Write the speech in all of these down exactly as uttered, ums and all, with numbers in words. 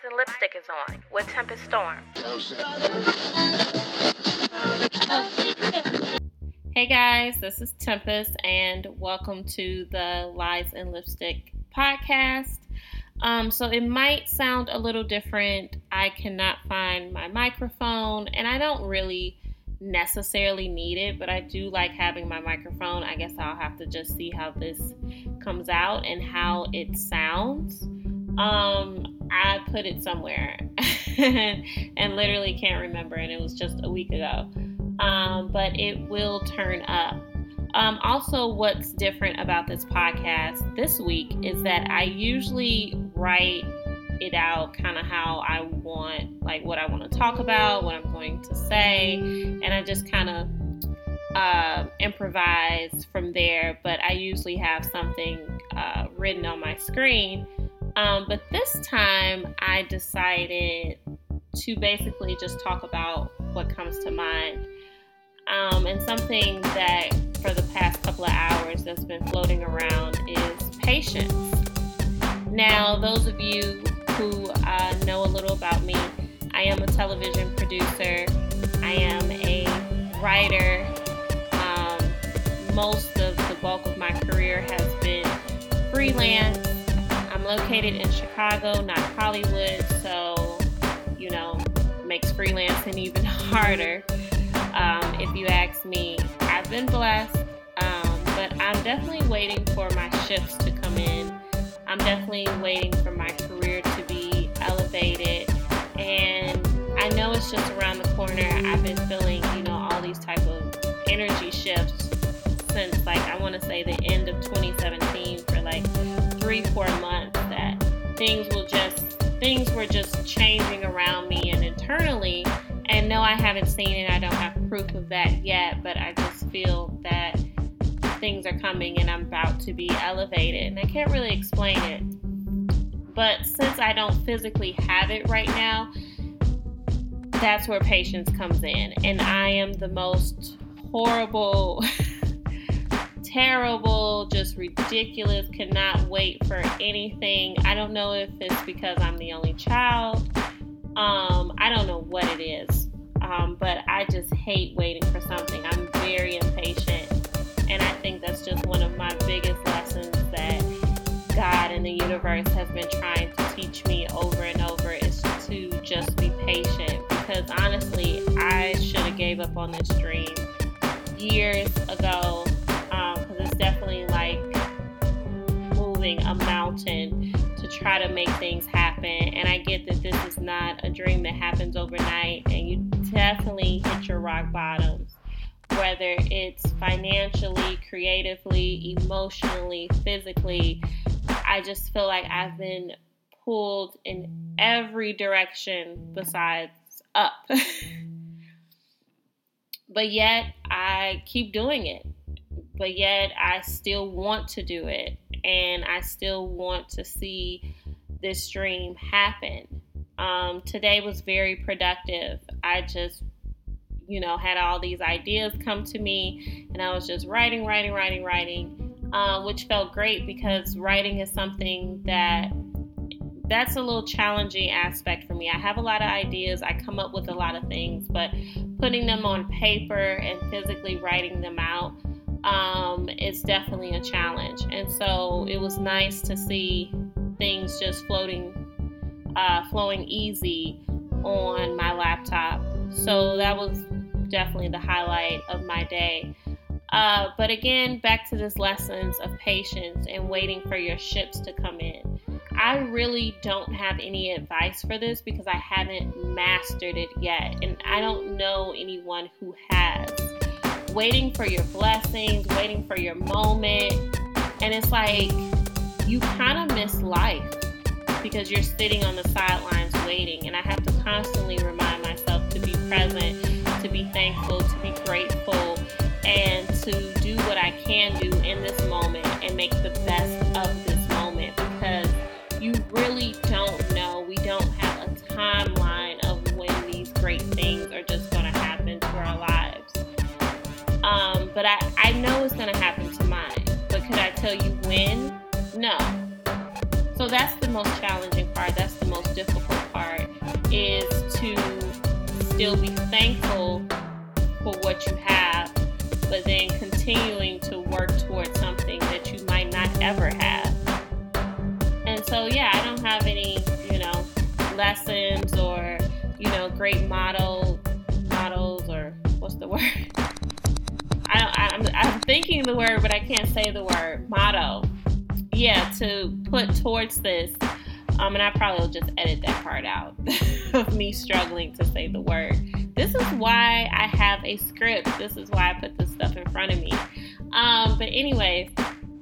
and Lipstick is on with Tempest Storm. Hey guys, this is Tempest and welcome to the Lies and Lipstick podcast. Um, so it might sound a little different. I cannot find my microphone and I don't really necessarily need it, but I do like having my microphone. I guess I'll have to just see how this comes out and how it sounds. Um, I put it somewhere and literally can't remember, and it was just a week ago. Um, but it will turn up. Um, also, what's different about this podcast this week is that I usually write it out kind of how I want, like what I want to talk about, what I'm going to say, and I just kind of uh, improvise from there. But I usually have something uh, written on my screen. Um, but this time I decided to basically just talk about what comes to mind. Um, and something that for the past couple of hours that's been floating around is patience. Now, those of you who uh, know a little about me, I am a television producer. I am a writer. Um, most of the bulk of my career has been freelance. I'm located in Chicago, not Hollywood, so, you know, makes freelancing even harder. Um, if you ask me, I've been blessed, um, but I'm definitely waiting for my shifts to come in. I'm definitely waiting for my career to be elevated, and I know it's just around the corner. I've been feeling, you know, all these type of energy shifts since, like, I want to say the end of twenty seventeen for like three, four months that things will just, things were just changing around me and internally. And no, I haven't seen it. I don't have proof of that yet, but I just feel that things are coming and I'm about to be elevated. And I can't really explain it. But since I don't physically have it right now, that's where patience comes in. And I am the most horrible, terrible, just ridiculous, cannot wait for anything. I don't know if it's because I'm the only child. Um, I don't know what it is, um, but I just hate waiting for something. I'm very impatient, and I think that's just one of my biggest lessons that God and the universe has been trying to teach me over and over is to just be patient, because honestly, I should have gave up on this dream years ago, because um, it's definitely like moving a mountain to try to make things happen. And I get that this is not a dream that happens overnight, and you definitely hit your rock bottoms, whether it's financially, creatively, emotionally, physically. I just feel like I've been pulled in every direction besides up. But yet I keep doing it. But yet I still want to do it, and I still want to see this dream happen. Um, today was very productive. I just, you know, had all these ideas come to me, and I was just writing, writing, writing, writing, uh, which felt great because writing is something that that's a little challenging aspect for me. I have a lot of ideas. I come up with a lot of things, but putting them on paper and physically writing them out um, is definitely a challenge. And so it was nice to see things just floating, uh, flowing easy on my laptop. So that was definitely the highlight of my day. Uh, but again, back to this lessons of patience and waiting for your ships to come in. I really don't have any advice for this because I haven't mastered it yet, and I don't know anyone who has. Waiting for your blessings, waiting for your moment, and it's like you kind of miss life because you're sitting on the sidelines waiting, and I have to constantly remind myself to be present, to be thankful, to be grateful, and to do what I can do in this moment and make the best of this moment, because you really don't know. We don't have a timeline of when these great things are just going to happen to our lives. Um, but I, I know it's going to happen to mine. But could I tell you when? No. So that's the most challenging part. That's the most difficult part. still be thankful for what you have, but then continuing to work towards something that you might not ever have. And so, yeah, I don't have any, you know, lessons or, you know, great model, models, or what's the word? I don't, I'm, I'm thinking the word, but I can't say the word. Motto. Yeah, to put towards this. Um, and I probably will just edit that part out of me struggling to say the word. This is why I have a script. This is why I put this stuff in front of me. Um, but anyways,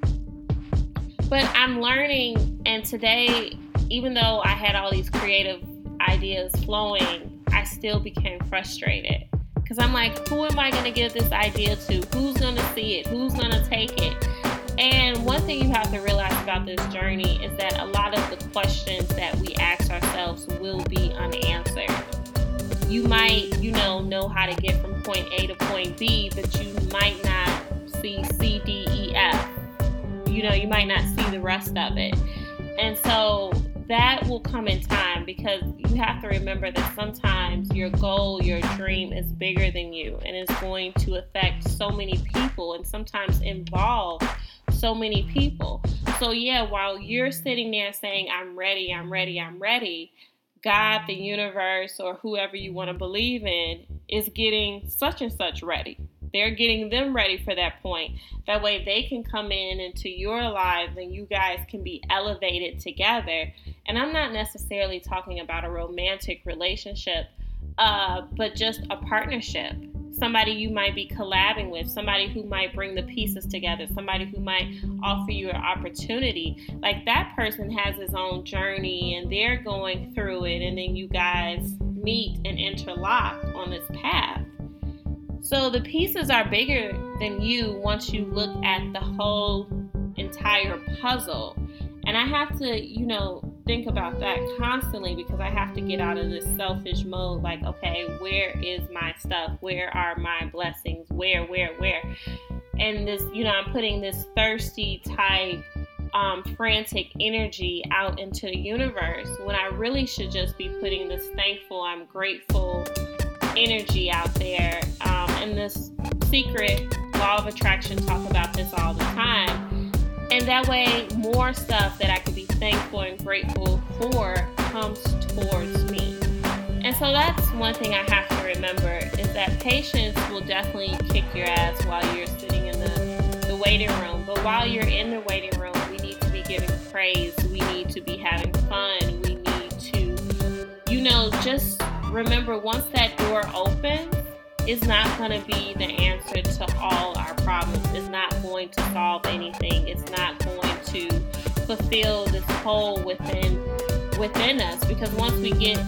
but I'm learning, and today, even though I had all these creative ideas flowing, I still became frustrated. Because I'm like, who am I going to give this idea to? Who's going to see it? Who's going to take it? And one thing you have to realize about this journey is that a lot of the questions that we ask ourselves will be unanswered. You might, you know, know how to get from point A to point B, but you might not see C, D, E, F. You know, you might not see the rest of it. And so that will come in time, because you have to remember that sometimes your goal, your dream is bigger than you, and it's going to affect so many people and sometimes involve so many people. So yeah, while you're sitting there saying, I'm ready, I'm ready, I'm ready, God, the universe, or whoever you want to believe in is getting such and such ready. They're getting them ready for that point. That way they can come in into your lives and you guys can be elevated together. And I'm not necessarily talking about a romantic relationship, uh, but just a partnership. Somebody you might be collabing with, somebody who might bring the pieces together, somebody who might offer you an opportunity. Like, that person has his own journey and they're going through it, and then you guys meet and interlock on this path. So the pieces are bigger than you once you look at the whole entire puzzle. And I have to, you know, think about that constantly, because I have to get out of this selfish mode. Like, okay, where is my stuff? Where are my blessings? Where, where, where? And this, you know, I'm putting this thirsty type, um, frantic energy out into the universe, when I really should just be putting this thankful, I'm grateful energy out there. Um, and this secret law of attraction talk about this all the time. And that way, more stuff that I could be thankful and grateful for comes towards me. And so that's one thing I have to remember, is that patience will definitely kick your ass while you're sitting in the, the waiting room. But while you're in the waiting room, we need to be giving praise. We need to be having fun. We need to, you know, just remember, once that door opens, it's not going to be the answer to all our problems. It's not going to solve anything. It's not going to fulfill this hole within within us, because once we get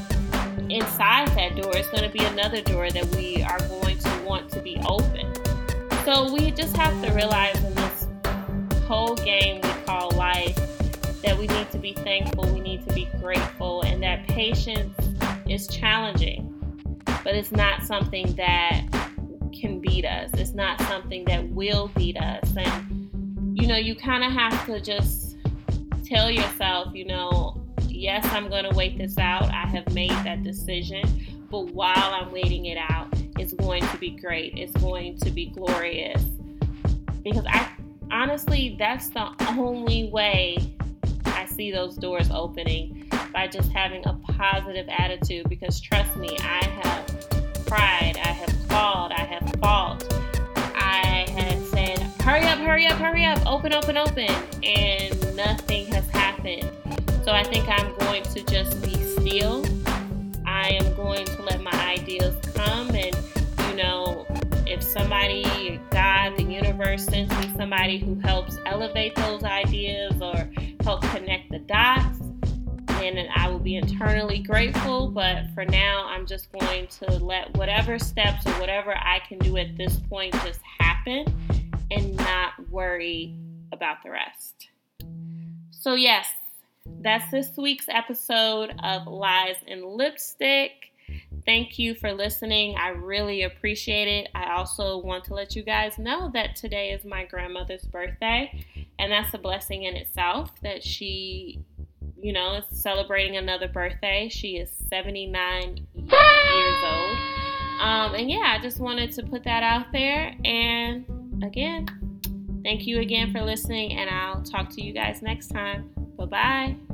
inside that door, it's going to be another door that we are going to want to be open. So we just have to realize in this whole game we call life that we need to be thankful, we need to be grateful, and that patience is challenging. But it's not something that can beat us. It's not something that will beat us. And, you know, you kind of have to just tell yourself, you know, yes, I'm going to wait this out. I have made that decision. But while I'm waiting it out, it's going to be great. It's going to be glorious. Because I honestly, that's the only way I see those doors opening, by just having a positive attitude. Because trust me, I have cried, I have clawed, I have fought, I have said, hurry up, hurry up, hurry up, open, open, open, and nothing has happened. So I think I'm going to just be still. I am going to let my ideas come, and, you know, if somebody, God, the universe sends me somebody who helps elevate those ideas or help connect the dots, and I will be internally grateful. But for now, I'm just going to let whatever steps or whatever I can do at this point just happen and not worry about the rest. So yes, that's this week's episode of Lies in Lipstick. Thank you for listening. I really appreciate it. I also want to let you guys know that today is my grandmother's birthday, and that's a blessing in itself that she, you know, is celebrating another birthday. She is seventy-nine years old. Um, and yeah, I just wanted to put that out there. And again, thank you again for listening, and I'll talk to you guys next time. Bye-bye.